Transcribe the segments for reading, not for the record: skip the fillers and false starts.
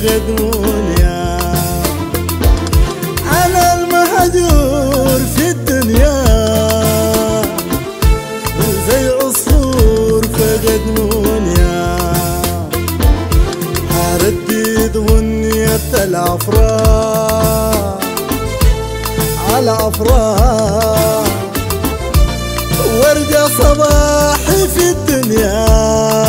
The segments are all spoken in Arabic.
دنيا، أنا المهجور في الدنيا، زي عصفور فقد دنيا، أردد غنية الأفراح على أفراح، وارجع صباحي في الدنيا.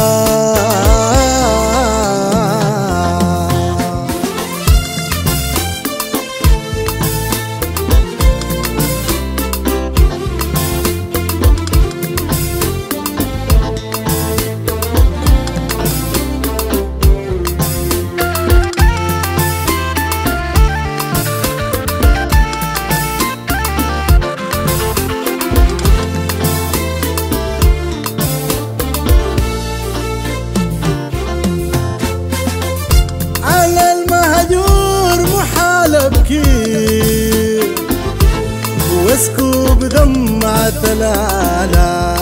واسكب دمعة الآلام،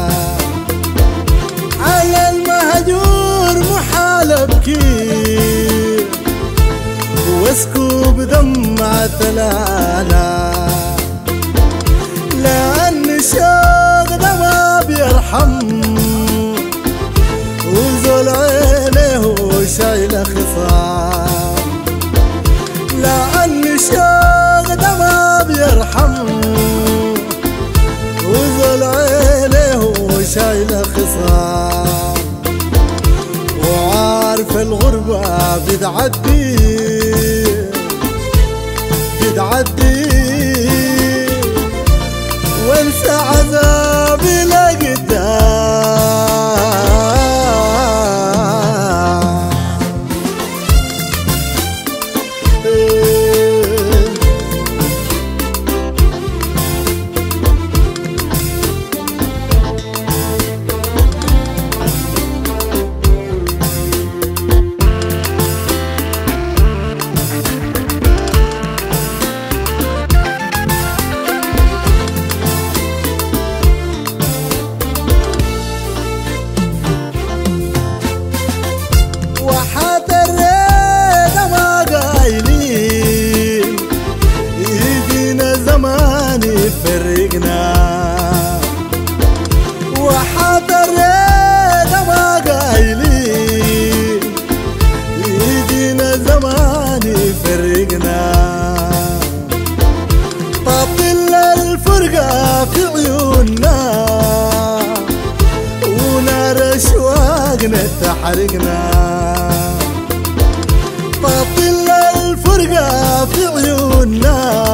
على المهجور محال ابكي، واسكب دمعة الآلام، لأن الشوق ده ما بيرحم، وزول عينه شايله خصام، لأن الشوق ده ما بيرحم، وزول عينه شايله خصام، وعارف الغربة بتعدي وانسى عذابي لقدام. فرقنا وحاضر ده ما قايلين، يجينا زمان يفرقنا، طبل الفرقة في عيوننا، ونار اشواقنا تحرقنا، طبل الفرقة في عيوننا،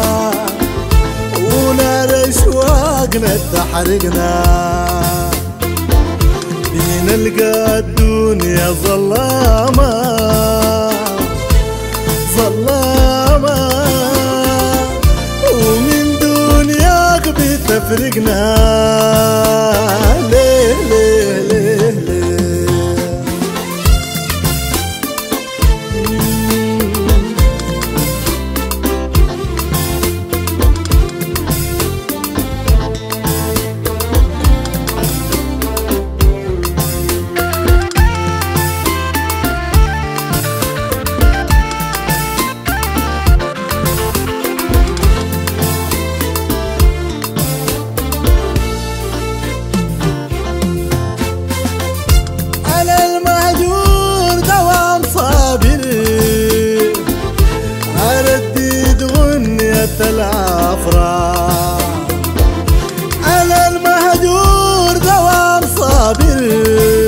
ونار اشواقنا تحرقنا، بنلقى الدنيا ظلامة ظلامة، ومن دنياك بتفرقنا. ليه ليه ليه ليه الأفراح، أنا المهجور دوام صابر،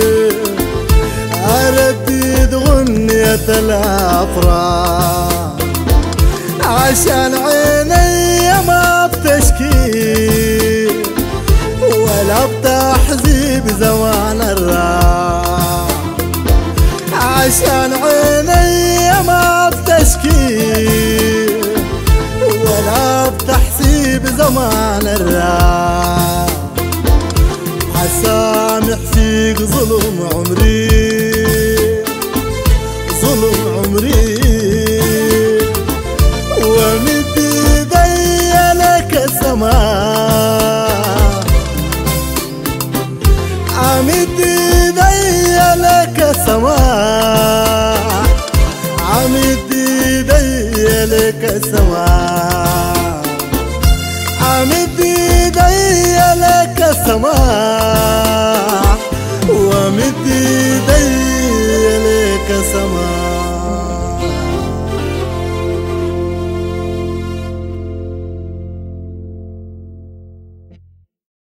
أردد غنية الأفراح، عشان عيني ما بتشكي ولا بتحزي بزوال الراح، عشان عيني ما بتشكي ولا بتحسيب زمان الراح، حسامح فيك ظلم عمري ظلم عمري، ومد ايدي لك السماء، عمد ايدي لك السماء، عمد ايدي لك السماء، عمد ايدي لك السماء.